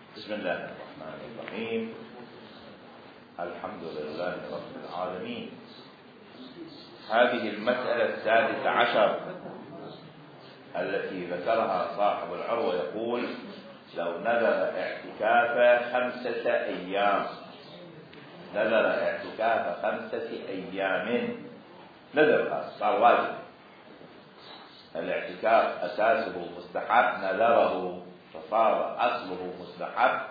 بسم الله الرحمن الرحيم. الحمد لله رب العالمين. هذه المسألة السادسة عشر التي ذكرها صاحب العروة، يقول: لو نذر اعتكاف 5 أيام، نذر اعتكاف 5 أيام، نذرها صار واجب. الاعتكاف أساسه مستحب، نذره فصار أصله مستحب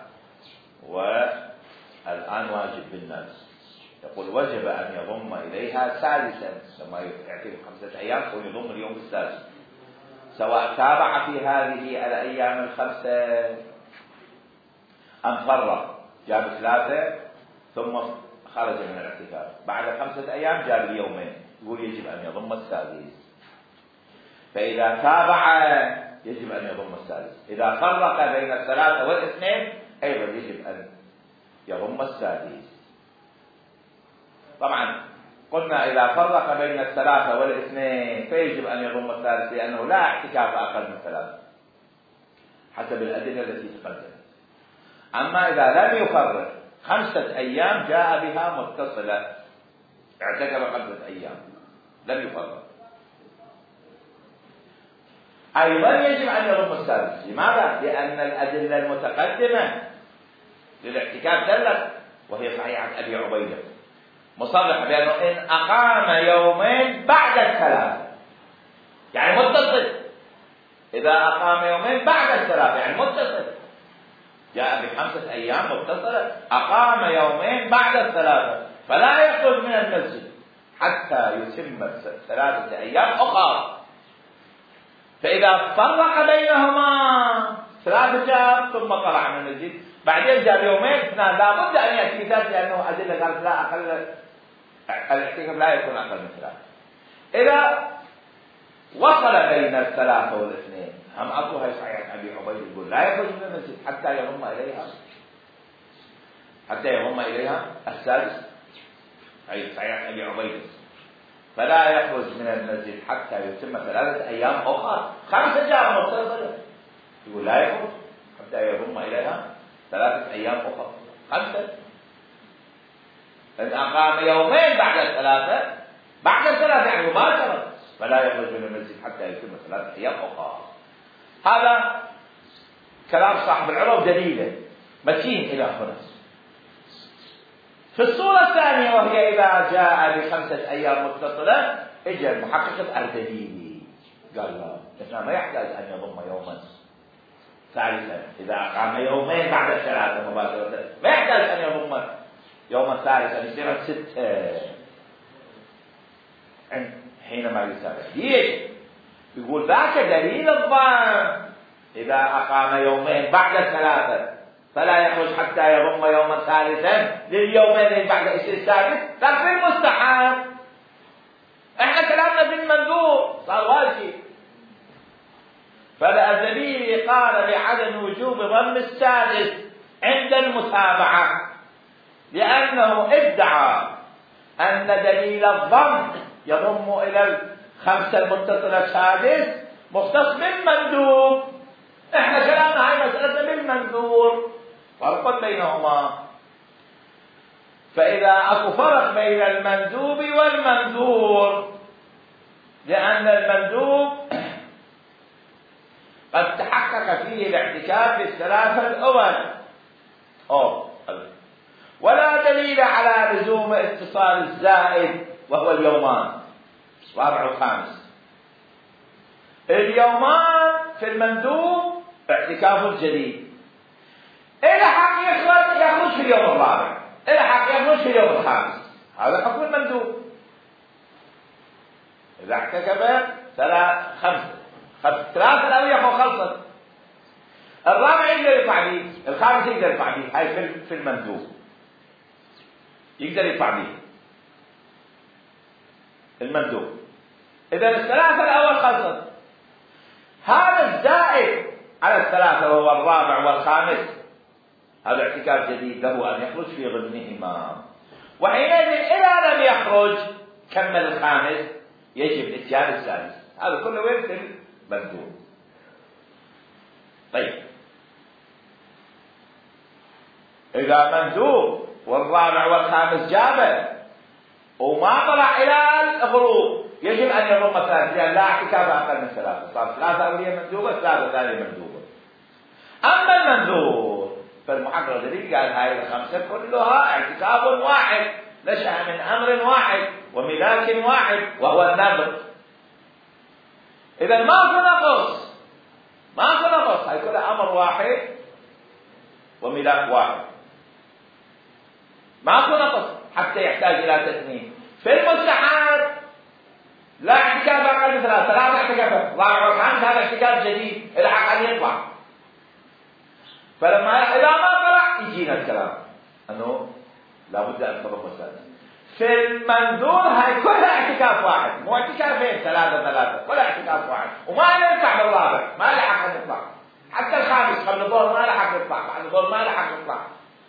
والآن واجب بالنذر. يقول: وجب أن يضم إليها سادسا، لما يعتكف 5 أيام ويضم اليوم السادس، سواء تابع في هذه الأيام 5 أم فرق، جاب 3 ثم خرج من الاعتكاف، بعد 5 أيام جاب اليومين، يقول يجب أن يضم السادس. فإذا تابع يجب أن يضم السادس، إذا فرق بين 3 و2 أيضا يجب أن يضم السادس. طبعا قلنا إذا فرق بين 3 و2 فيجب أن يضم السادس، لأنه لا اعتكاف أقل من 3 حسب الأدلة التي تقدمت. أما إذا لم يفرق 5 أيام جاء بها متصلة، اعتكف 5 أيام لم يفرق، أيضا يجب أن يضم السادس. لماذا؟ لأن الأدلة المتقدمة للاعتكاف دلت، وهي صحيحة أبي عبيدة مصرح بأنه إن أقام يومين بعد 3 يعني متصل، إذا أقام يومين بعد 3 يعني متصل، جاء ب5 أيام متصلة، أقام يومين بعد 3 فلا يخرج من المسجد حتى يتم 3 أيام أخرى. فإذا فرق بينهما 3 جاب ثم طلع من المسجد، بعدين جاب يومين 2، لا بد أن يأتي ذلك، لأنه أدلة قالت لا أقل، الاعتكاف لا يكون أقل من 3. إذا وصل بين 3 و2 هم أبوها صحيح أبي عبيد يقول لا يخرج من المسجد حتى يضم إليها السادس، أي صحيح أبي عبيد، فلا يخرج من المسجد حتى يتم 3 أيام أخرى. 5 جاء متصلة، يقول لا يخرج حتى يضم إليها 3 أيام أخرى. 5 إن أقام يومين بعد 3 يعني مباشرة، فلا يخرج من المسجد حتى يتم 3 أيام أخرى. هذا كلام صاحب العروة دليله متين إلى هنا. في الصورة الثانية، وهي إذا جاء ب5 أيام متصلة، إجا المحقق الدليل قال لا، إحنا ما يحتاج أن يضم يوما ثالثا. إذا أقام يومين بعد 3 مباشرة ما يحتاج أن يضم يوما ثالثا، يصير 6 حينما يسافر. ليش؟ يقول ذاك دليل الظن، إذا أقام يومين بعد 3 فلا يخرج حتى يضم يوما ثالثا لليومين بعد السادس، لكن في المستحب. احنا كلامنا في المندوب صار واجب. فالأزلي قال بعدم وجوب ضم السادس عند المتابعة، لأنه ادعى أن دليل الضم يضم إلى 5 المتصلة السادس مختص بالمندوب. احنا كلامنا هاي مسألة بالمنذور، فرق بينهما. فإذا أكو فرق بين المندوب والمنذور، لأن المندوب قد تحقق فيه الاعتكاف في3 الأول، ولا دليل على لزوم اتصال الزائد وهو اليومان 4 و5. اليومان في المندوب اعتكاف جديد، إلى حق يخرج في اليوم الرابع، إلى حق يخرج في اليوم الخامس، هذا حكم المندوب. إذا اعتكف 3 الأول خلصت، الرابع يقدر يطلع به، الخامس يقدر يطلع به، هاي في المندوب يقدر يطلع به المندوب. إذا 3 الأول خلصت، هذا الزائد على 3 وهو الرابع والخامس، هذا اعتكاف جديد له أن يخرج في ضمنهما. وحينئذ إذا لم يخرج كمل الخامس، يجب اتيان السادس. هذا كله وين؟ في المندوب. طيب، إذا مندوب والرابع والخامس جابه وما طلع إلى الغروب يجب أن يضم ثلاثة، لأن لا اعتكاف أقل من ثلاثة، صار ثلاثة أولية مندوبة ثلاثة ثانية مندوبة. أما المنذور فالمحقق الجليل قال هاي الخمسة كلها اعتكاف واحد نشأ من أمر واحد وملاك واحد وهو النذر. إذا ما في نقص، ما في نقص، هاي كلها أمر واحد وملاك واحد، ما في نقص حتى يحتاج إلى تثنين. في المستحب لا اعتكاف أقل من ثلاثة اعتكافات، رابع وخامس هذا اعتكاف جديد إلى حق أن يطلع. فلما إذا ما طلع يجينا الكلام أنه لابد أن تضم الثالث. في المنذور هاي كلها اعتكاف واحد، مو اعتكافين ثلاثة، كلها اعتكاف واحد، وما ينفع بالرابع، ما له حق أن يطلع. حتى الخامس قبل الظهر ما له حق يطلع، بعد الظهر ما له حق يطلع.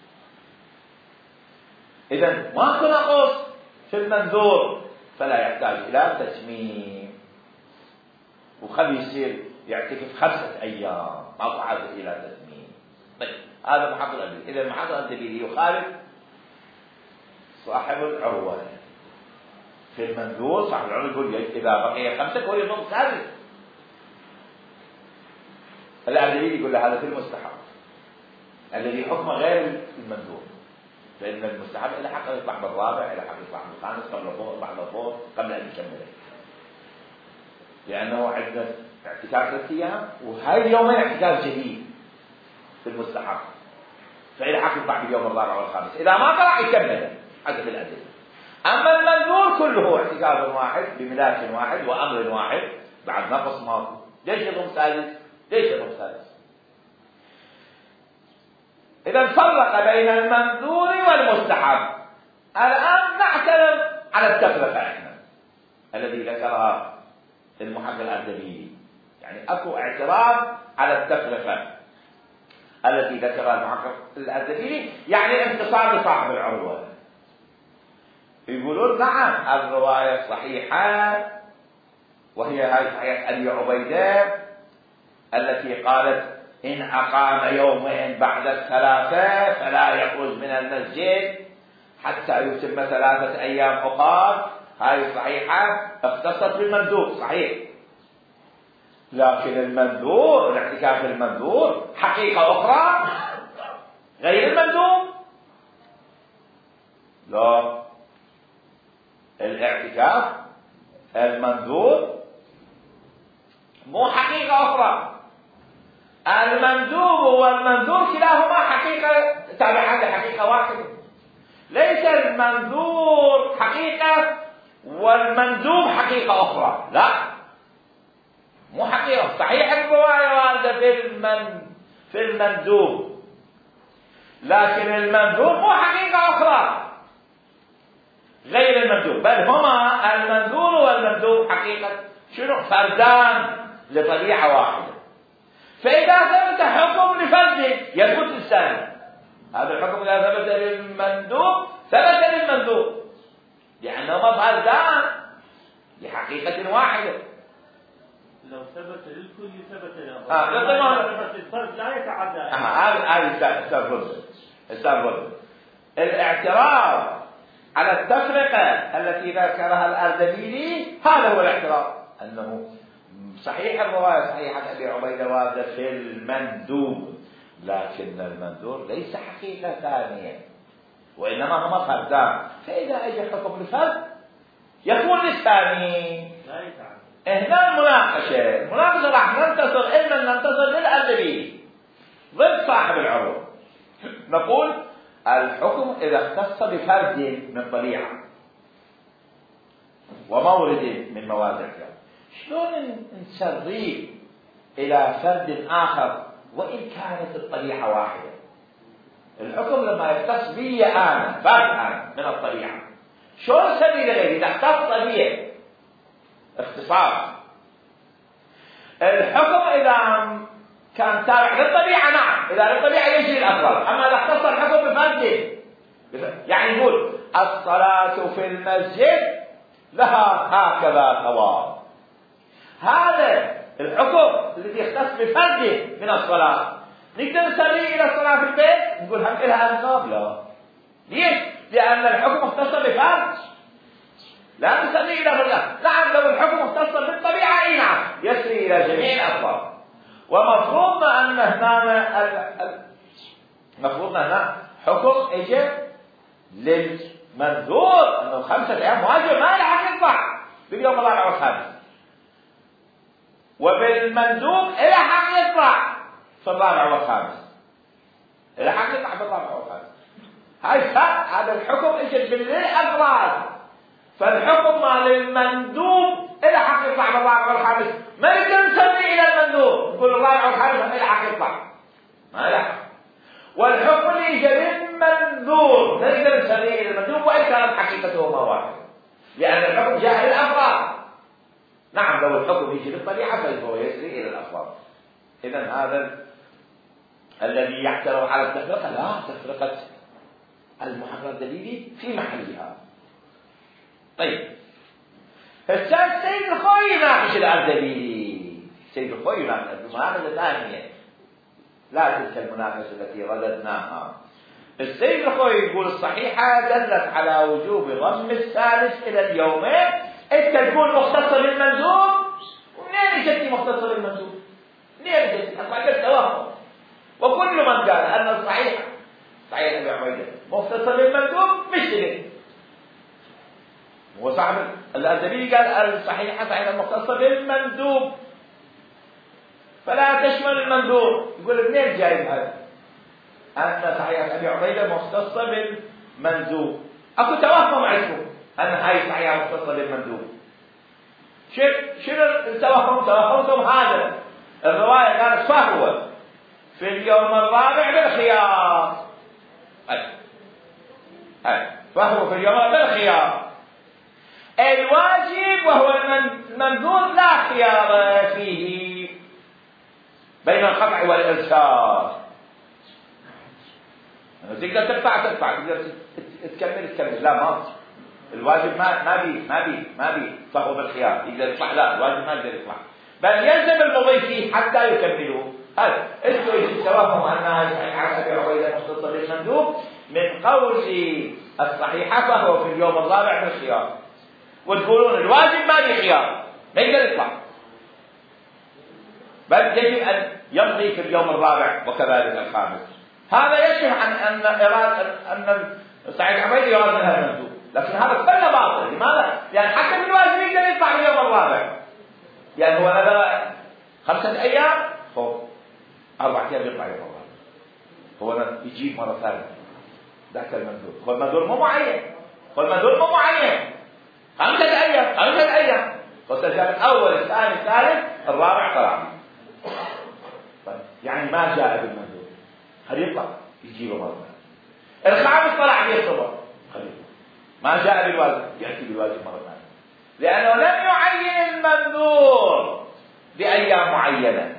إذا ماكو نقص في المنذور، فلا يحتاج إلى تتميم. وخلي يصير يعتكف 5 أيام، ماكو حاجة إلى تتميم. طيب هذا محقق الأدبي. إذا المحقق الأدبي يخالف صاحب العروة في المنذور. صاحب العروة يقول إذا بقي 5 هو يضم ثالث. الأدبي يقول له هذا في المستحب الذي حكمه غير المنذور، لأن المستحب إلى حق يطلع بالرابع، إلى حق يطلع بالخامس، قبل الظهر بعد الظهر، قبل أن يكمله، لأنه عندنا اعتكاف 3 أيام وهاي اليومين اعتكاف جديد في المستحب، فإلى حق يطلع باليوم الرابع والخامس. إذا ما طلع يكمله حسب الأدلة. أما المنذور كله اعتكاف واحد بملاك واحد وأمر واحد، بعد نقص ماكو. ليش يضم ثالث؟ ليش يضم ثالث؟ إذا فرق بين المنذور والمستحب. الآن نعترض على التفرقة احنا الذي ذكرها المحقق الأردبيلي، يعني أكو اعتراض على التفرقة التي ذكرها المحقق الأردبيلي، يعني انتصار لصاحب العروة. يقولون نعم الرواية صحيحة، وهي هاي صحيحة أبي عبيدة التي قالت إن أقام يومين بعد 3 فلا يخرج من المسجد حتى يتم 3 أيام أخرى. هاي صحيحة، اختصت بالمندوب صحيح، لكن المندوب الاعتكاف المندوب حقيقة أخرى غير المندوب. لا، الاعتكاف المندوب مو حقيقة أخرى. المندوب والمنذور كلاهما حقيقة تابعان لحقيقة واحدة. ليس المنذور حقيقة والمندوب حقيقة أخرى، لا، مو حقيقة. صحيح الرواية واردة في المندوب، لكن المنذور مو حقيقة أخرى غير المندوب، بل هما المنذور والمندوب حقيقة شنو؟ فردان لطبيعة واحدة. فإذا ثبت حكم لفرد يثبت الثاني. هذا الحكم إذا ثبت للمندوب ثبت للمندوب، لأنهما فردان لحقيقة واحدة. لو ثبت للكل ثبت له. الفرد لا يتعدى. هذا استغرب. الاعتراض على التفرقة التي ذكرها الأردبيلي هذا هو الاعتراض، أنه صحيح الرواية صحيحة أبي عبيدة واردة في المندوب، لكن المندوب ليس حقيقة ثانية، وإنما هما فردان. فإذا أجى حكم الفرد يكون للثاني. لا يتعدى. هنا المناقشة راح ننتصر، إما ننتصر للأردبيلي ضد صاحب العروة. نقول الحكم إذا اختص بفرد من طبيعة ومورد من مواد الكلام، شلون نسريه إلى فرد آخر وإن كانت الطبيعة واحدة؟ الحكم لما يختص بي أنا فرد أنا من الطبيعة، شلون نسريه لغيري إذا اختص طبيعة اختصاص؟ الحكم إذا كان تابع للطبيعة نعم، إذا للطبيعة يجري الأفضل. أما إذا اختص الحكم بفرد، يعني يقول الصلاة في المسجد لها هكذا ثواب، هذا الحكم الذي يختص بفرد من الصلاة نقدر نسريه إلى الصلاة في البيت؟ نقول هم لها أنصاب. لا، ليش؟ لأن الحكم مختص بفرد، لا تسميه إلى فرد. نعم لو الحكم مختص بالطبيعة أي نعم يسري إلى جميع الأفراد. ومفروضنا أن هنا حكم اجى للمنذور انه 5 ايام واجب ما لحق يطلع باليوم الرابع والخامس، وبالمندوب الى حق يطلع في الرابع والخامس، الى حق يطلع في الرابع والخامس. هذا الحكم اجى للافراد، فالحكم مال المندوب الى حق يطلع في الرابع والخامس، ما نقدر نسميه الى المندوب نقول الرابع والخامس الى حق يطلع، ما يلحق. والحكم اللي يجي للمنذور نقدر نسميه الى المندوب وان كانت حقيقته ما واحد، لان الحكم جاء للافراد. نعم لو الحكم يجي للطبيعه فهو يسري الى الافراد. اذا هذا الذي يعترض على التفرقه، لا، تفرقه المحرر الدليلي في محلها. طيب السيد الخوي يناقش الدليلي، السيد الخوي يناقش المناقشه ثانيه لا تلك المناقشه التي رددناها. السيد الخوي يقول الصحيحه دلت على وجوب ضم الثالث الى اليومين. انت تقول مختصه بالمندوب، ومنين اجتي مختصه بالمندوب؟ منين اجتي؟ اصبحت توهم. وكل من قال ان الصحيحه صحيح ابي عبيده مختصه بالمندوب مشترك. هو صاحب الأدبي قال الصحيحه صحيحه مختصه بالمندوب فلا تشمل المندوب. يقول منين جايب هذا؟ أن صحيحة أبي عبيدة مختصة بالمندوب. أكو توهم عندكم أن هاي صحيحة مختصة بالمندوب. شنو التوهم؟ توهمتم هذا الرواية كانت فهو في اليوم الرابع بالخيار. فهو في اليوم الرابع بالخيار. الواجب وهو المنذور لا خيار فيه بين القطع والإرسال. تقدر تقطع تقدر تكمل لا ما الواجب ما بي فهو بالخيار يقدر يطلع. لا الواجب ما يقدر يطلع، بل يلزم المضي فيه حتى يكمله. هذا انتم توهم انها صحيحه ابي عبيده مختصه بالمندوب من قول الصحيحه فهو في اليوم الرابع بالخيار، وتقولون الواجب ما بي خيار ما يقدر يطلع، بل يجب أن يمضي في اليوم الرابع وكذلك الخامس. هذا يشبه عن أن صحيح عبيدة يراد منها المندوب، لكن هذا كله باطل. لماذا؟ يعني حتى في الواجب يقدر يطلع في اليوم الرابع، يعني هو نذر 5 أيام فوق 4 أيام يطلع اليوم الرابع، هو يجيب مرة ثانية ذاك المندوب. هو المندوب مو معين، 5 أيام فالتجارب الأول الثاني الثالث الرابع طلع. يعني ما جاء بالمندوب هل يطلع يجيبه مرة ثانية. الخامس طلع به الصبح ما جاء بالواجب يأتي بالواجب مرة ثانية، لأنه لم يعين المنذور بأيام معينة.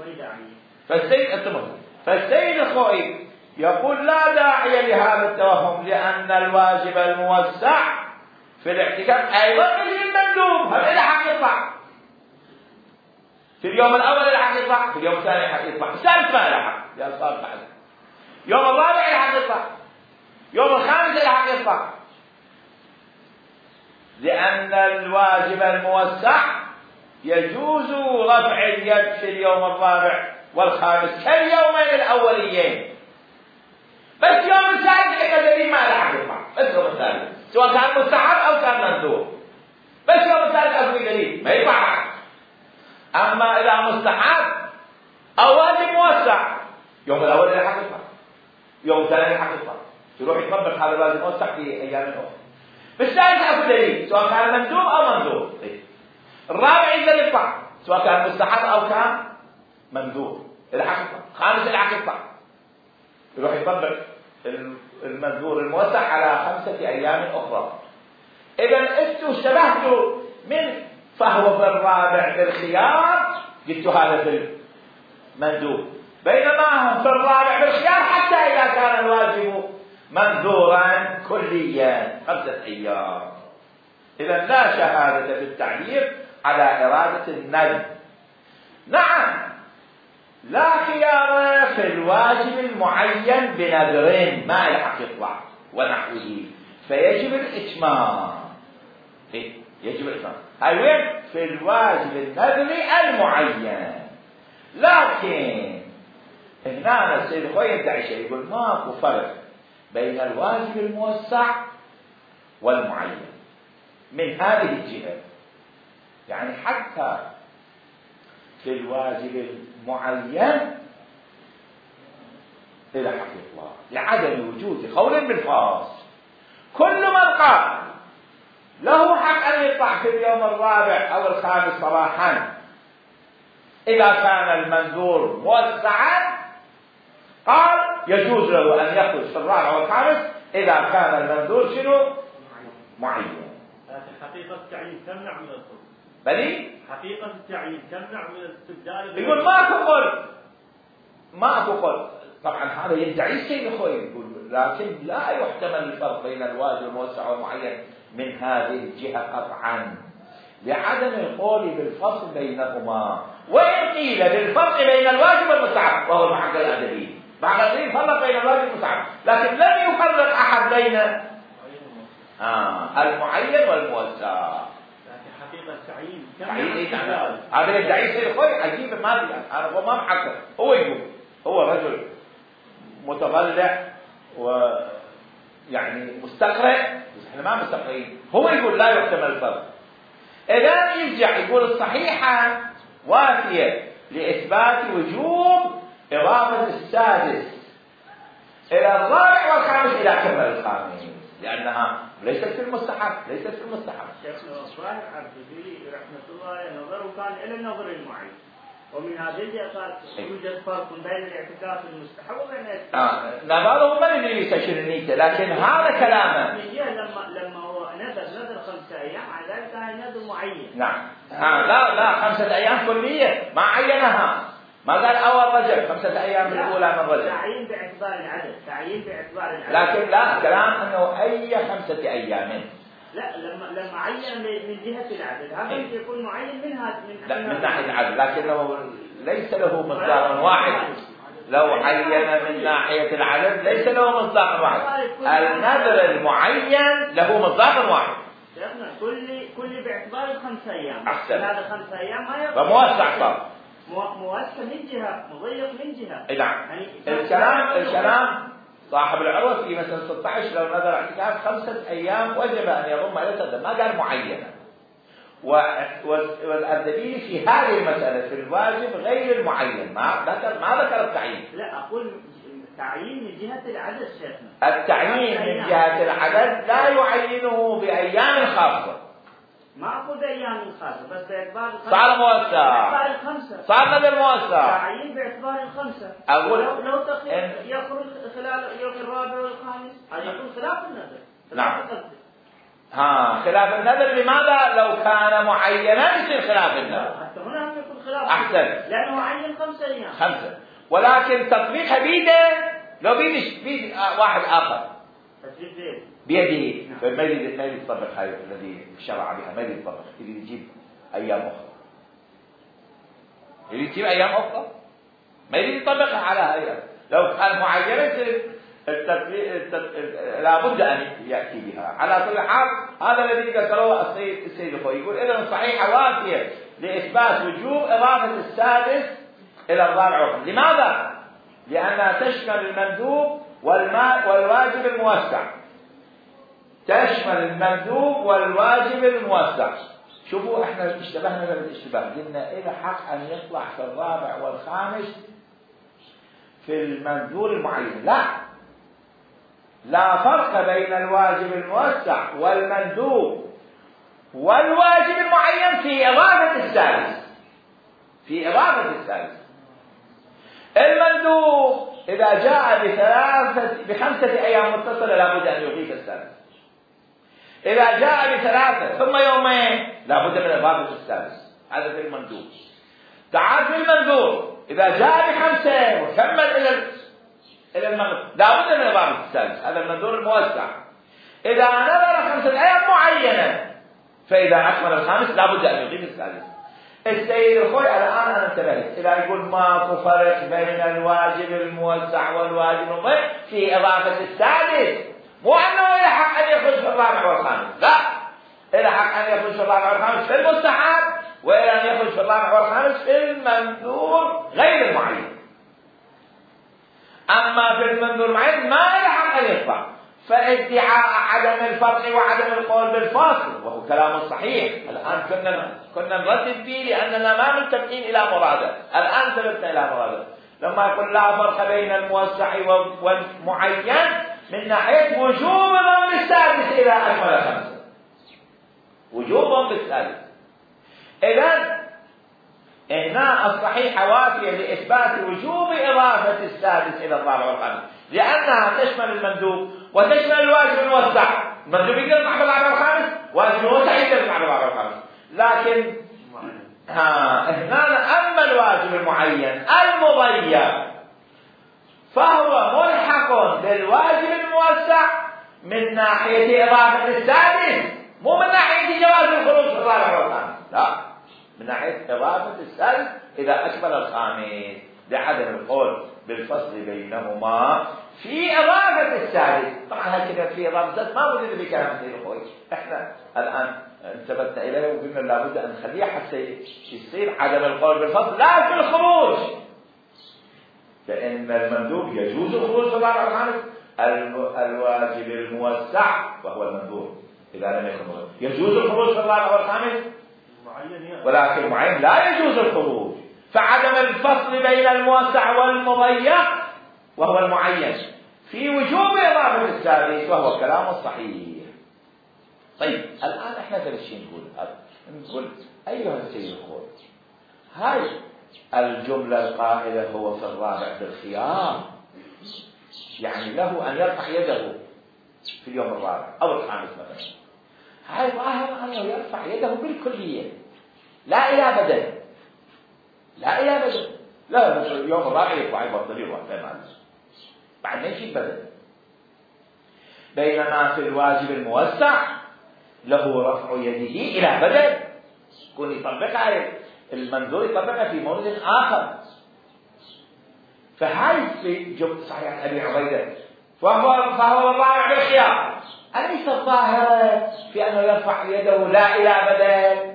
فالسيد الخوئي يقول لا داعي لهذا التوهم، لأن الواجب الموسع في الاعتكاف أيضا مثل المندوب. هل إلى حق يطلع في اليوم الأول، إلى حق يطلع في اليوم الثاني، حق يطلع الثالث ما إلى حق، يا صار بعد يوم الرابع إلى حق يطلع، يوم الخامس إلى حق يطلع، لأن الواجب الموسع يجوز رفع اليد في اليوم الرابع والخامس كاليومين الأوليين، بس يوم الثالث الذي ما إلى حق يطلع، بس يوم الثالث سواء كان مستحب أو كان مندوب، بس يوم الثالث أكو دليل ما يطلع. أما إذا مستحب أو واجب موسع يوم الأول إلى حق يطلع، يوم الثاني إلى حق يطلع، يروح يطبق هذا الواجب الموسع في أيام أخرى. بالثالث أكو دليل سواء كان مندوب أو مندوب. الرابع يقدر يطلع سواء كان مستحب أو كان مندوب إلى حق يطلع. الخامس إلى حق يطلع، يروح يطبق المنذور الموسع على 5 أيام أخرى. إذا أنتم اشتبهتوا من فهو في الرابع بالخيار، قلتوا هذا في المندوب، بينما هم في الرابع بالخيار حتى إذا كان الواجب منذورا كليا 5 أيام. إذا لا شهادة في التعبير على إرادة الندب. نعم لا خيار في الواجب المعين بنذر ما يلحق يطلع ونحوه، فيجب الإتمام. يجب الإتمام. هاي وين؟ في الواجب النذري المعين. لكن هنا السيد الخوي يدعي شيء، يقول ماكو فرق بين الواجب الموسع والمعين من هذه الجهة. يعني حتى في الواجب المعين إلى حق الله لعدم وجود قول بالفاصل. كل من قال له حق أن يطلع في اليوم الرابع أو الخامس صباحا إذا كان المنذور موسعا، قال يجوز له أن يخرج في الرابع والخامس إذا كان المنذور شنو؟ معين. لكن حقيقة التعيين تمنع من الخروج. بلي حقيقة التعيين تمنع من الاستبدال. يقول ماكو قول. طبعا هذا يدعي السيد الخوي، يقول لكن لا يحتمل الفرق بين الواجب الموسع والمعين من هذه الجهة قطعا لعدم القول بالفصل بينهما. وإن قيل بالفرق بين الواجب والمستحب وهو المحق الأدبي، بعد ذلك فرق بين الواجب والمستحب، لكن لم يفرق أحد بين المعين والموسع. حقيقة التعيين هذا يدعي السيد الخوي عجيب. ما ادري انا ما محقق. هو يقول هو رجل متضلع ويعني مستقرئ، بس احنا ما مستقرئين. هو يقول لا يحتمل الفرق. اذا يرجع يقول الصحيحة وافية لإثبات وجوب إضافة السادس إلى الرابع والخامس إلى كمل الخامس، لأنها ليست في المستحب. شيخنا الصالح عبدالله رحمة الله نظره كان إلى النظر المعين، ومن هذه الجهة يوجد فرق بين الاعتكاف المستحب وبين الاعتكاف. نظره من اللي يستشرنيته، لكن هذا كلامه. لما هو نذر 5 أيام، على ذلك كان نذر معين. نعم. لا 5 أيام كلية ما عينها. ما قال أول رجب 5 أيام الأولى من رجب. تعيين باعتبار العدد. لكن لا كلام أنه أي 5 أيام. لا لما عين من جهة العدد هذا يكون معين من ناحية العدد، لكنه ليس له مصداق واحد. لو عين من ناحية العدد ليس له مصداق واحد. النذر المعين له مصداق واحد. شيخنا كل باعتبار 5 أيام. أحسن. هذا 5 أيام ما يبقى. فموسع صار. موسع من جهة، مضيق من جهة. نعم. الكلام صاحب العروة في مثلا 16 لو نذر اعتكاف 5 أيام وجب أن يضم إلى سد، ما قال معينة. والأدبي في هذه المسألة في الواجب غير المعين، ما ذكر التعيين. لا أقول تعيين من جهة العدد شيخنا. التعيين من جهة العدد لا يعينه بأيام خاصة. ما أقول بأيام خاصة، بس باعتبار صار موسع. باعتبار 5. صار نذر موسع. تعيين باعتبار 5. أقول لو يخرج خلال يوم الرابع والخامس، هذا يكون خلاف النذر. نعم. خلاف النذر. لماذا؟ لو كان معينا يصير خلاف النذر. حتى هنا يكون خلاف. أحسن. لأنه عين 5 أيام. 5. ولكن تطبيقها بيده لو بيد واحد آخر. بيده. فما يريد يطبق هاي الذي شرع بها، ما يريد يطبق، يريد يجيب أيام أخرى. ما يريد يطبقها على هاي. لو كان معينة يصير لابد أن يأتي بها. على كل حال هذا الذي ذكره السيد الخوي، يقول إذن صحيحة وافية لإثبات وجوب إضافة السادس إلى الرابع. لماذا؟ لأنها تشمل المندوب والواجب الموسع. شوفوا احنا اشتبهنا بالاشتباه، قلنا إذا حق أن يطلع في الرابع والخامس في المنذور المعين. لا فرق بين الواجب الموسع والمندوب والواجب المعين في إضافة الثالث. المندوب إذا جاء ب5 أيام متصلة لابد أن يضيف الثالث. إذا جاء ب3 ثم يومين لابد من إضافة الثالث. هذا في المندوب. تعال في المنذور إذا جاء ب5 وكمل إلى المغرب لابد من إضافة الثالث. هذا المنذور الموسع. إذا نذر 5 أيام معينة فإذا أكمل الخامس لابد أن يضيف الثالث. السيد الخوي الآن أنا انتبهت إذا يقول ماكو فرق بين الواجب الموسع والواجب المضيق في إضافة السادس، مو أنه يلحق أن يخرج في الرابع والخامس، لا، يلحق أن يخرج في الرابع والخامس في المستحب، وإلى أن يخرج في الرابع والخامس في المنذور غير المعين. أما في المنذور المعين ما يلحق أن يطلع، فادعاء عدم الفرق وعدم القول بالفاصل وهو كلام صحيح. الآن كنا نردد فيه لأننا ما منتبهين إلى مراده، الآن ثبتنا إلى مراده لما يقول لا فرق بين الموسع والمعين من ناحية وجوب ضمن السادس إلى أكمل خمسة، وجوب ضمن السادس. إذن هنا الصحيحة وافية لإثبات وجوب إضافة السادس إلى الرابع والخامس، لأنها تشمل المندوب وتشمل الواجب الموسع. المندوب يقدر في الرابع والخامس، واجب الموسع يقدر في الرابع والخامس. لكن هنا أما الواجب المعين المضيق فهو ملحق بالواجب الموسع من ناحية إضافة السادس، مو من ناحية جواز الخروج في الرابع والخامس، لا، من ناحية إضافة السادس إذا أكمل الخامس، لعدم القول بالفصل بينهما في إضافة السادس. طبعا هكذا في إضافة السادس ما وجد بكلام سيد الخوي، إحنا الآن انتبهنا إليه وقلنا لابد أن نخليه حتى يصير عدم القول بالفصل لا في الخروج، فإن المندوب يجوز الخروج في الرابع والخامس، الواجب الموسع وهو المندوب إذا لم يكن يجوز الخروج في الرابع والخامس، ولكن المعين لا يجوز الخروج. فعدم الفصل بين الموسع والمضيق وهو المعين في وجوب إضافة السادس وهو كلام الصحيح. طيب الآن احنا ثلاث نقول أيها السيد الخوي، هاي الجملة القائلة هو في الرابع بالخيار، يعني له أن يرفع يده في اليوم الرابع أو الخامس مثلا، هاي ظاهر أنه يرفع يده بالكلية لا إلى بدل، لا إلى بدل، لا اليوم الرابع يطلع يبطل يروح بعد ما يجي بدل. بينما في الواجب الموسع له رفع يده إلى بدل، يكون يطبقها المنظور يطبقها في مورد آخر. فهاي في جملة صحيح أبي عبيدة فهو الرابع بالخيار، أليس الظاهرة في أنه يرفع يده لا إلى بدل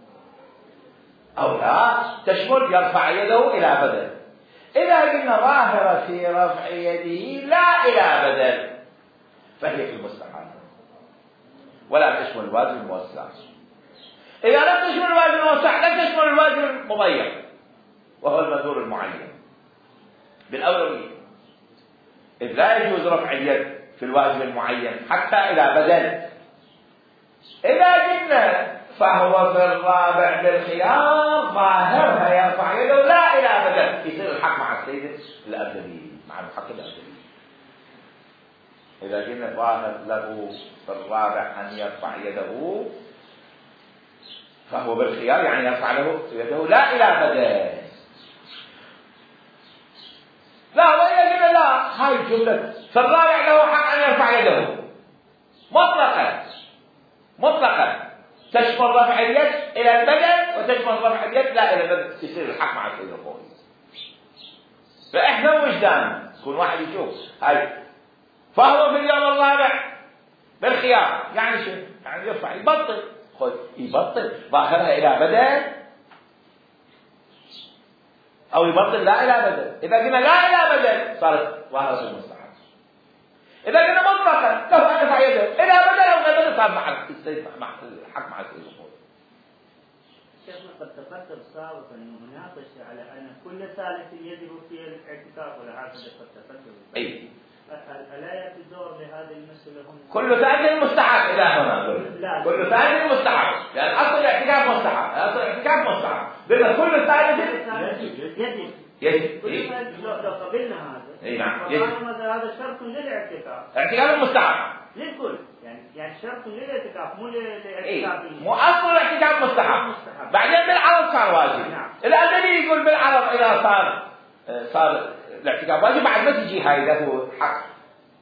أو لا تشمل يرفع يده إلى بدل؟ إذا قلنا ظاهرة في رفع يده لا إلى بدل فهي في المستحب ولا تشمل الواجب الموسع. إذا لم تشمل الواجب الموسع لم تشمل الواجب المضيق وهو المنذور المعين بالأولوية، إذ لا يجوز رفع اليد في الواجب المعين حتى إلى بدل. إذا قلنا فهو في الرابع بالخيار ظاهرها يرفع يده لا إلى بدل، يصير الحق مع السيد الأبدلي مع المحقق الأبدلي. إذا قلنا ظاهر له في الرابع أن يرفع يده فهو بالخيار يعني يرفع له يده لا إلى بدل. لا وإذا قلنا لا، هاي الجملة في الرابع له حق أن يرفع يده مطلقا تشمل رفع اليد إلى البدن وتشمل رفع اليد لا إلى البدن، يصير الحق مع السيد الخوي. فإحنا وجدان كل واحد يشوف هاي فهو في اليوم الرابع بالخيار يعني شو؟ يعني يرفع يبطل، خذ يبطل ظاهرها إلى بدن أو يبطل لا إلى بدن. إذا قلنا لا إلى بدن صارت ظاهرة المستحب. إذا قلنا مطلقا له أن يرفع يده إلى بدن أو غير بدن صار مع السيد مع الحق مع السيد الخوي. شيخنا قد تقدم سابقا انه مناقشه على ان كل ثالث يجب فيه الاعتكاف ولا هكذا قد تقدم. اي الا ياتي دور لهذه المساله هم كل ثالث مستحب الى هنا كل ثالث مستحب لان اصل الاعتكاف مستحب بما كل ثالث يجب لو قبلنا هذا اي نعم هذا شرط للاعتكاف اعتكاف مستحب للكل يعني شرط للاعتكاف مو للاعتكاف مو اصل الاعتكاف مستحب بعدين بالعرض صار واجب. الأدبي يقول بالعرض اذا صار الاعتكاف واجب بعد ما تجي هاي له حق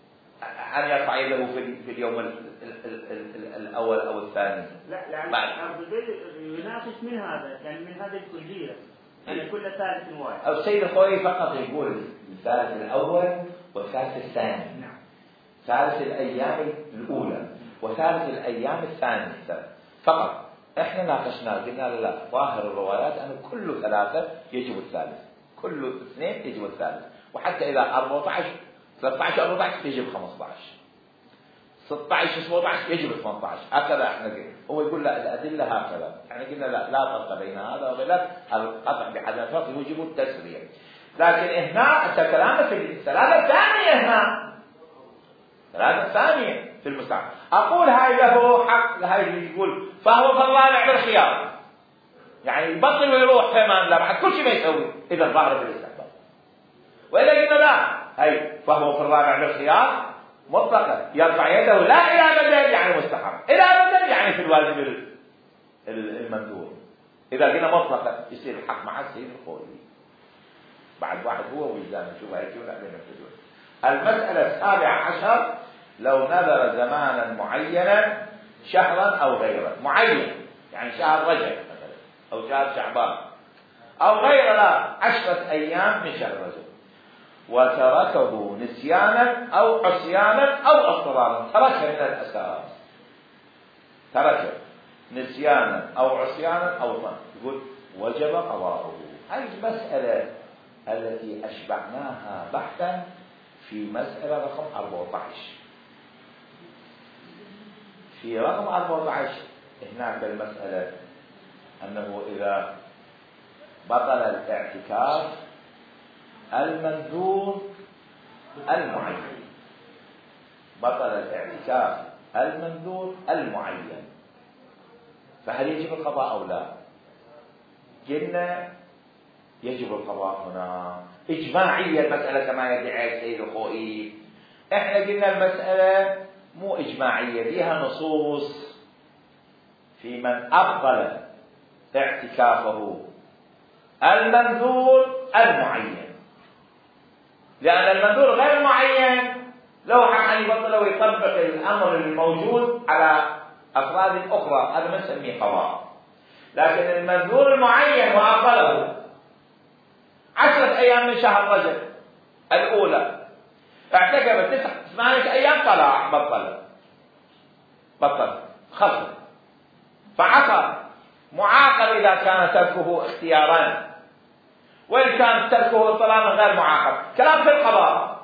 أن يرفع يده في اليوم الأول أو الثاني. لا لأن أردبيل يناقش من هذا، يعني من هذه الكلية أن كل ثالث واحد. السيد الخوئي فقط يقول الثالث الأول والثالث الثاني. نعم. ثالث الأيام الأولى وثالث الأيام الثانية فقط. إحنا ناقشنا قلنا لا، ظاهر الروايات أن كل ثلاثة يجب الثالث، كل اثنين يجب الثالث، وحتى إذا 14 13 14 يجب 15، 16 17 يجب 18، هكذا احنا قلنا. هو يقول لا الأدلة هكذا، يعني قلنا لا فرق بين هذا وبين القطع بحد الفرق يوجب التسوية. لكن هنا كلامه في الثلاثة الثانية، هنا الثلاثة الثانية في المستعمل. أقول هاي له حق، هاي اللي يقول فهو في الرابع بالخيار، يعني يبطل ويروح كمان لا بعد كل شيء ما يسوي إذا ظهر في الاستحباب. وإذا قلنا لا، هاي فهو في الرابع بالخيار مطلقا، يرفع يده لا إلى بدل يعني مستحب، إلى بدل يعني في الواجب المندوب. إذا قلنا مطلقا يصير الحق مع السيد الخوئي. بعد واحد هو ويزان شو هاي شو لا بنفسه. المسألة 17 لو نذر زمانا معينا شهرا أو غيره، معين يعني شهر رجب مثلا أو شهر شعبان أو غير لا 10 أيام من شهر رجب، وتركه نسيانا أو عصيانا أو اضطرارا، تركه من الأساس، تركه نسيانا أو عصيانا أو اضطرارا، يقول وجب قضاؤه. هذه المسألة التي أشبعناها بحثا في مسألة رقم 14. في رقم 14 هناك المسألة أنه إذا بطل الاعتكاف المنذور المعين، بطل الاعتكاف المنذور المعين، فهل يجب القضاء أو لا؟ قلنا يجب القضاء هنا إجماعية المسألة كما يدعي السيد الخوئي. احنا قلنا المسألة مو إجماعية، فيها نصوص في من أبطل اعتكافه المنذور المعين، لأن المنذور غير معين لو حق أن يبطل ويطبق الأمر الموجود على أفراد أخرى، هذا ما نسميه قضاء. لكن المنذور المعين وأبطله 10 أيام من شهر رجب الأولى، اعتكف 8 أيام طلع بطل خلص، فعصى معاقب إذا كان تركه اختيارا، وإن كان تركه اضطرارا غير معاقب. كلام في القضاء،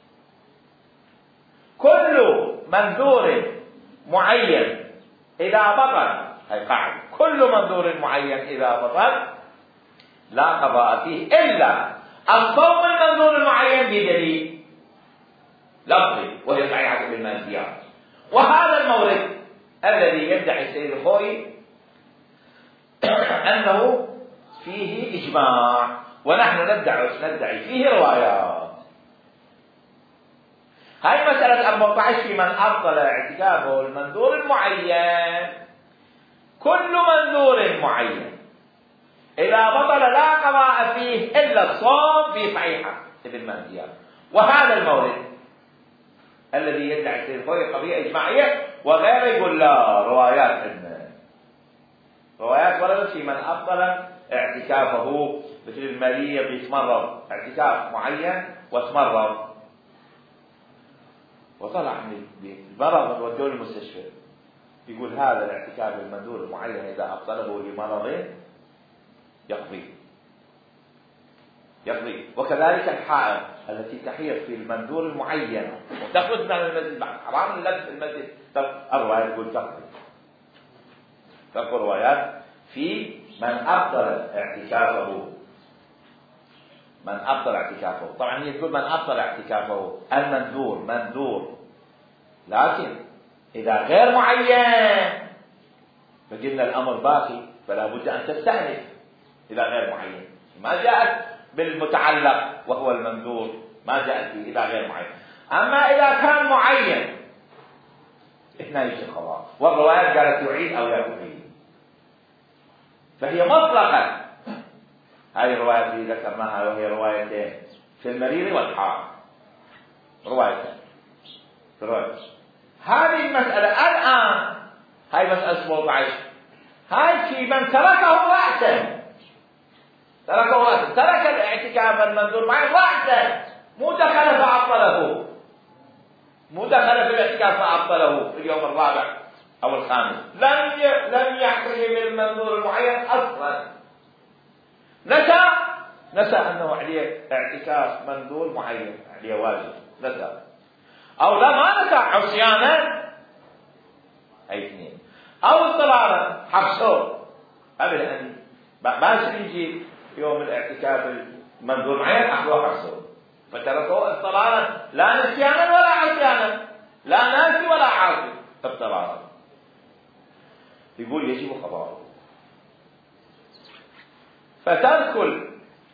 كل منذور معين إذا بطل، هي قاعدة، كل منذور معين إذا بطل لا قضاء فيه إلا الصوم المنذور المعين بدليل لفظي وهي صحيحة بالماديات. وهذا المورد الذي يدعي السيد الخوئي أنه فيه إجماع، ونحن ندعي فيه روايات. هاي مسألة 14 في من أبطل اعتكافه المنذور المعين، كل منذور معين إذا بطل لا قضاء فيه إلا الصوم في صحيحة ابن مهديان. وهذا المورد الذي يدعي السيد الخوئي قضية إجماعية، وغير يقول لا روايات عندنا، روايات وردت في من أبطل اعتكافه، مثل المالية بيتمرض اعتكاف معين وتمرض وطلع من المرض ودوه المستشفى، يقول هذا الاعتكاف المنذور المعين إذا أبطله لمرض يقضي. وكذلك الحائض التي تحيض في المنذور المعين وتخرج من المسجد بعد حرام اللبس المسجد، الرواية تقول تقول روايات في من أبطل اعتكافه. طبعا هي تقول من أبطل اعتكافه المنذور منذور، لكن إذا غير معين فقلنا الأمر باقي، فلا بد أن تستأنف. إذا غير معين ما جاءت بالمتعلق وهو المنذور، ما جاءت فيه إذا غير معين. أما إذا كان معين إثناء يجي القضاء، والروايات قالت يعيد أو لا يعيد، فهي مطلقة. هذه الروايات اللي ذكرناها وهي روايتين في المريض والحار، روايتين هذه المسألة الآن، هاي مسألة 17، هاي في من تركه رأسا، ترك الاعتكاف المنذور معي رأسا، مو دخل فعطله، مو دخل في الاعتكاف فعطله في اليوم الرابع أو الخامس، لم يحتج بالمنذور المعين أصلا، نسى أنه عليه اعتكاف منذور معين، عليه واجب، نسى، أو لا ما نسى، عصيانا، أي اثنين، أو اضطرارا حبسه قبل أن ما يجي يوم الاعتكاف المنذور معين أخذوه حبسه، فتركوه اضطرارا، لا نسيانا ولا عصيانا، لا ناسي ولا عاصي، اضطرارا، يقول يجب قضاءه. فتذكر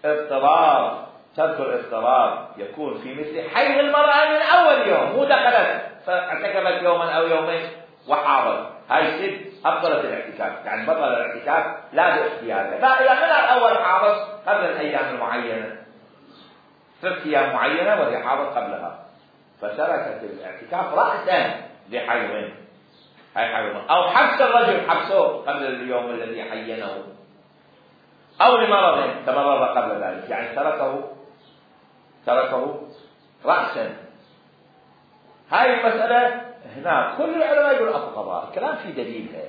اضطرار يكون في مثل حيض المرأة من أول يوم، مو دخلت فاعتكفت يوما أو يومين وحاضر، هاي ست أبطلت الاعتكاف، يعني بطل الاعتكاف لا باختيارها، لا إلى من الأول حاضر قبل الأيام المعينة، 3 أيام معينة وهي حاضر قبلها، فتركت الاعتكاف رأسا لحيض، هاي حيض، أو حبس الرجل حبسه قبل اليوم الذي حينه، أو لمرض تمرض قبل ذلك، يعني تركه رأسا. هاي المسألة هنا كل العلماء يقول أبو قضاء، الكلام في دليلها.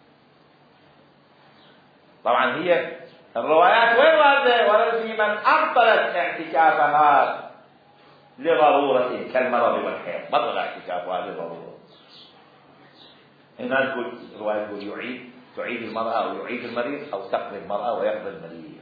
طبعا هي الروايات وين واردة؟ ورد في من أبطلت اعتكافها لضرورة كالمرض والحيض، بطل اعتكافها لضرورة. هنا نقول الرواية تقول تعيد المرأة أو يعيد المريض، أو تقضي المرأة ويقضي المريض.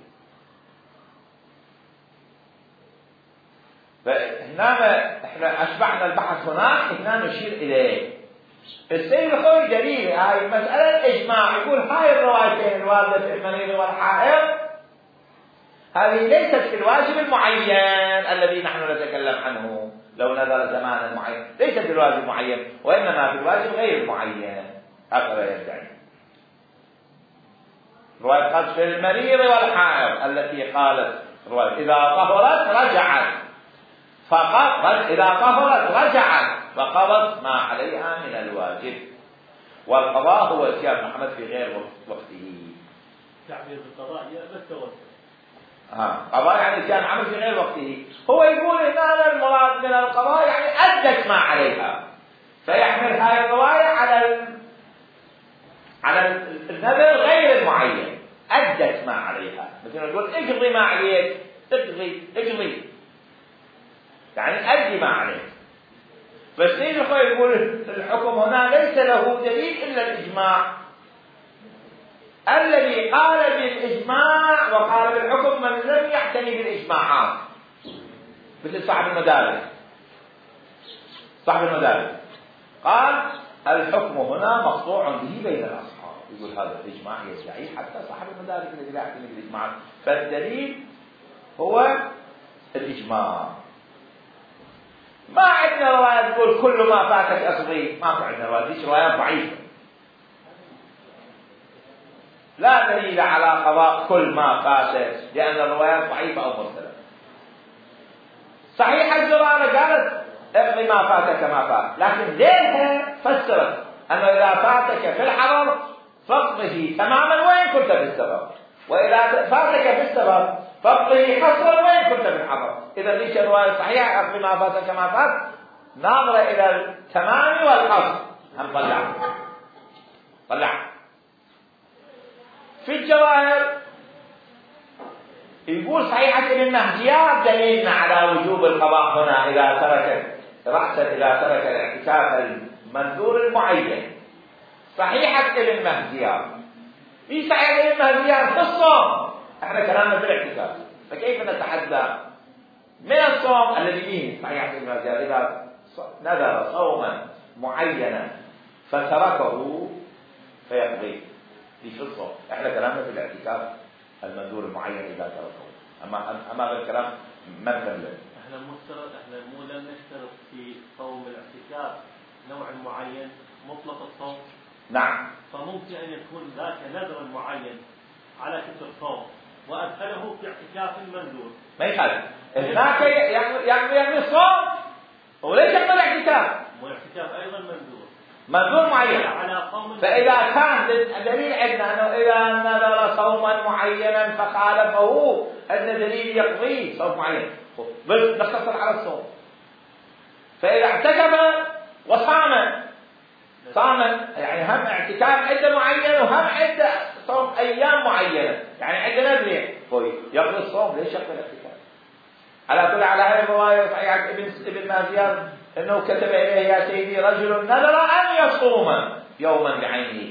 فهنا احنا أشبعنا البحث هنا نشير إليه. السيد الخوي دليل هاي مسألة الإجماع، يقول هاي الروايتين الواردة في المريض والحائض هذه ليست في الواجب المعين الذي نحن نتكلم عنه، لو نظر زمانا معين ليست في الواجب المعين، وإنما في الواجب غير المعين، هكذا يدعي. رواية قالت في المريض والحائض التي قالت رواية إذا طهرت رجعت، فقط إذا طهرت رجعت فقضت ما عليها من الواجب، والقضاء هو اتيان محمد في غير وقته. تعبير القضاء بالتوسل. قضاء يعني اتيان محمد في غير وقته. هو يقول هنا المراد من القضاء يعني أدت ما عليها، فيحمل هذه الرواية على النذر غير المعين، أدت ما عليها، مثل نقول اقضي ما عليك، اقضي يعني أدي ما عليك. فالسيد الخوي يقول الحكم هنا ليس له دليل إلا الإجماع، الذي قال بالإجماع وقال بالحكم من لم يعتني بالإجماعات، مثل صاحب المدارس قال الحكم هنا مقطوع به بين الأصحاب، يقول هذا الإجماع يدعي حتى صاحب المدارس الذي لا يعتني بالإجماعات، فالدليل هو الإجماع. ما عندنا رواية تقول كل ما فاتك أصغي، ما عندنا رواية، دي روايات ضعيفة، لا دليل على قضاء كل ما فاتك، لأن الروايات ضعيفة أو مرسلة. صحيح الزرارة قالت اقضي ما فاتك ما فات، لكن ليها فسرت أنه إذا فاتك في الحضر فاقضه تماما وين كنت في السفر، وإذا فاتك في السفر فاقضه قصرا وين كنت في الحضر. إذا ليش الرواية صحيحة اقضي ما فاتك ما فات ناظرة إلى التمام والقصر، هم طلع. في الجواهر يقول صحيحة ابن مهديات دليلنا على وجوب القضاء هنا إذا ترك الاعتكاف المنذور المعين. صحيحة ابن مهديات في صحيحة ابن مهديات في الصوم، احنا كلامنا في الاعتكاف، فكيف نتحدى من الصوم الذي فيه صحيحة ابن مهديات إذا نذر صوما معينا فتركه فيقضي في الصوم، احنا كلامنا في الاعتكاف المنذور المعين إذا تركه، أما بالكلام ما نكمل. احنا مو لم نشترط في صوم الاعتكاف نوع معين مطلق الصوم. نعم. فممكن أن يكون ذاك نذر معين على كثر الصوم وأدخله في اعتكاف منذور. ما يخالف. هناك يعني الصوم وليش يقبل الاعتكاف؟ والاعتكاف أيضا منذور معين. فإذا كان دليل عندنا أنه إذا نذر صوما معينا فخالفه أن دليل يقضي صوم معين، بس نقتصر على الصوم. فإذا اعتكف وصام يعني هم اعتكاف عدة معينة وهم عدة صوم أيام معينة، يعني عندنا نذرين يقضي الصوم. ليش يقضي الاعتكاف؟ على كل على هذه الرواية صحيحة ابن مازيار أنه كتب إليه يا سيدي رجل نذر أن يصوم يوما بعينه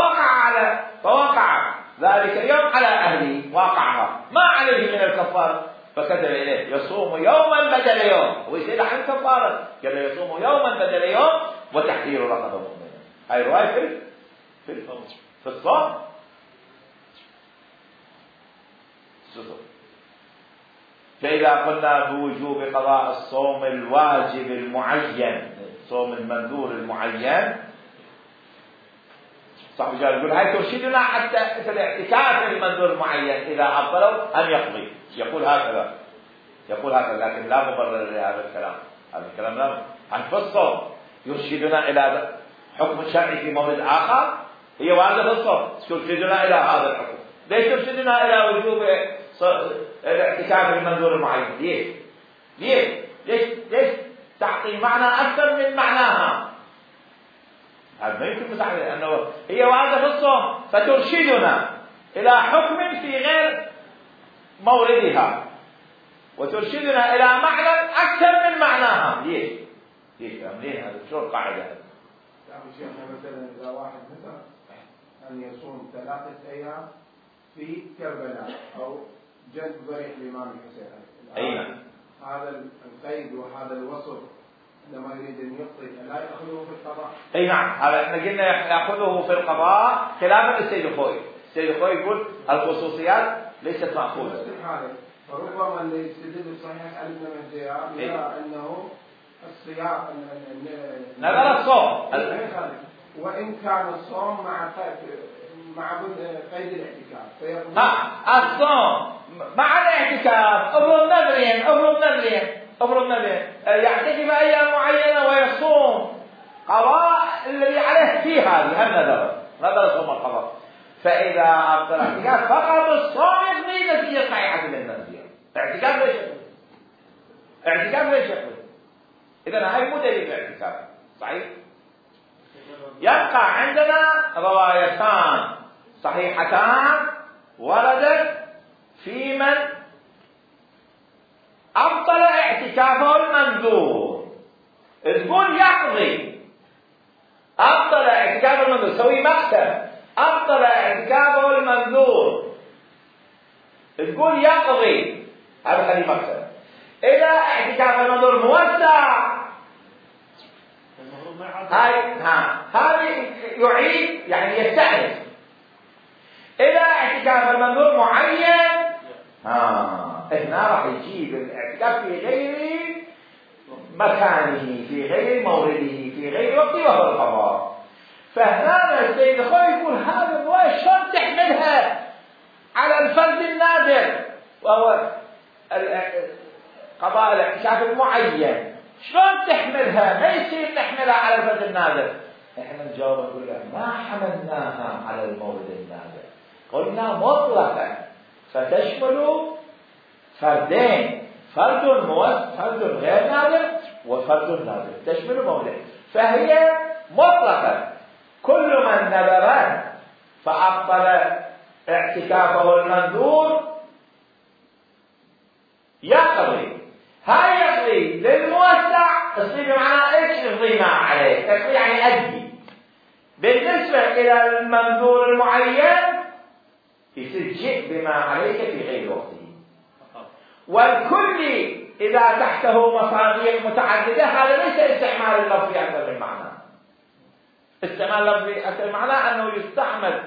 فوقع ذلك اليوم على أهله، واقعها ما عليه من الكفارة، فكتب إليه يصوم يوما بدل يوم، هو يسأل عن كفارة، قال يصوم يوما بدل يوم وتحرير رقبة مؤمنة. هاي رواية في الصوم. فإذا قلنا بوجوب قضاء الصوم الواجب المعين، صوم المنذور المعين، صاحب جال يقول هاي ترشدنا حتى في الاعتكاف المنذور المعين إذا أبطلوا أن يقضي، يقول هكذا لكن لا مبرر لهذا الكلام. هذا الكلام لا عن الصوم يرشدنا إلى حكم شرعي في مورد آخر، هي واردة في الصوم ترشدنا إلى هذا الحكم. ليش ترشدنا إلى وجوب الاعتكاف المنذور المعين؟ ليش تعطي معنى أكثر من معناها؟ هذا ما يمكن متعلم أنه هي واردة في الصوم فترشدنا إلى حكم في غير موردها وترشدنا إلى معنى أكثر من معناها. ليش منين هذا؟ شو القاعدة هذا؟ يعني شيخنا مثلا إذا واحد مثلا أن يصوم 3 أيام في كربلاء أو جنب ضريح الإمام الحسين، أي هذا القيد وهذا الوصف عندما يريد أن يقضي لا يأخذه في القضاء. أي نعم، هذا احنا قلنا يأخذه في القضاء خلافا للسيد الخوئي. السيد الخوئي يقول الخصوصيات ليست مأخوذة. فربما اللي يستدل بصحيح علي بن مهديار يرى أنه الصيام نذر الصوم وإن كان الصوم مع قيد الاعتكاف الصوم مع الاعتكاف افرض نذرين يعتكف أيام معينة ويصوم قضاء الذي عليه في هذه نذر صوم القضاء. فإذا أبطل الاعتكاف فقط الصوم يقضي نتيجة صحيحة للنذر. اعتكاف ليش يقضي؟ إذن هاي مو دليل الاعتكاف صحيح. يبقى عندنا روايتان صحيحتان وردت في من أبطل اعتكافه المنذور. تقول يقضي أبطل اعتكافه المنذور، سوي مقتل أبطل اعتكافه المنذور، تقول يقضي هذا خلي مقتل. إذا اعتكاف المنذور موسع هذه يعيد يعني يستأنف. إذا اعتكاف المنذور معين هنا راح يجيب الاعتكاف في غير مكانه في غير مورده في غير وقته وهو القضاء. فهنا السيد الخوئي يقول هذا الرواية شلون تحملها على الفرد النادر وهو قضاء الاعتكاف المعين، شلون تحملها؟ ما يصير نحملها على الفرد النادر. احنا نجاوب نقول ما حملناها على المورد النادر، قلنا مطلقا فتشمل فردين، فرد غير نادر وفرد نادر، تشمل مورد. فهي مطلقا كل من نذر فأبطل اعتكافه المنذور يقضي. هاي يقضي للموسع تصير بمعنى ايش؟ يقضي ما عليه، يقضي يعني أدي. بالنسبة إلى المنذور المعين يصير جئ بما عليك في غير وقته. والكل إذا تحته مصادر متعددة هذا ليس استعمال اللفظ أكثر من معنى. استعمال اللفظ أكثر من معنى أنه يستعمل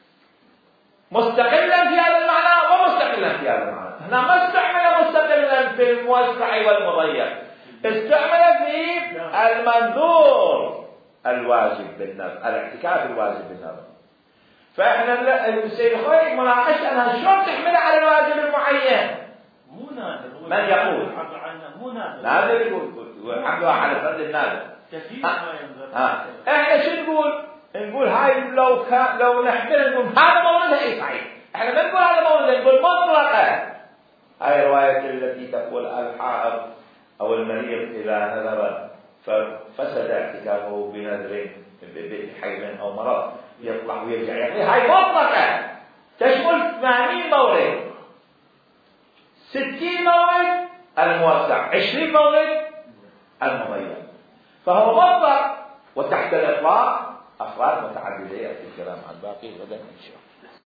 مستقلا في هذا المعنى ومستقلا في هذا المعنى. هنا ما استعمل مستقلا في الموسع والمضيق، استعمل في المنذور الواجب بالنظر، الاعتكاف الواجب بالنظر. فإحنا السيد الخوئي مناقش أنها شلون تحمل على الواجب المعين. مو نادر. من يقول؟ مو نادر. نادر يقول والحمد لله على فرد النادر. كثير ما ينظر. احنا شو نقول؟ نقول هاي لو نحمل نقول هذا موردها ايه صحيح. احنا ما نقول هذا موردها، نقول مطلقة. هاي الرواية التي تقول الحائض او المريض اذا نذر ففسد اعتكافه بنذر بحيض او مرض يطلع ويرجع يقضي، هاي مطلقة تشمل 80 مورد، 60 مورد الموسع، 20 مورد المضيق، فهو مطلق. وتحت الإطلاق أفراد متعددة. يأتي الكلام عن باقي غدا إن شاء الله.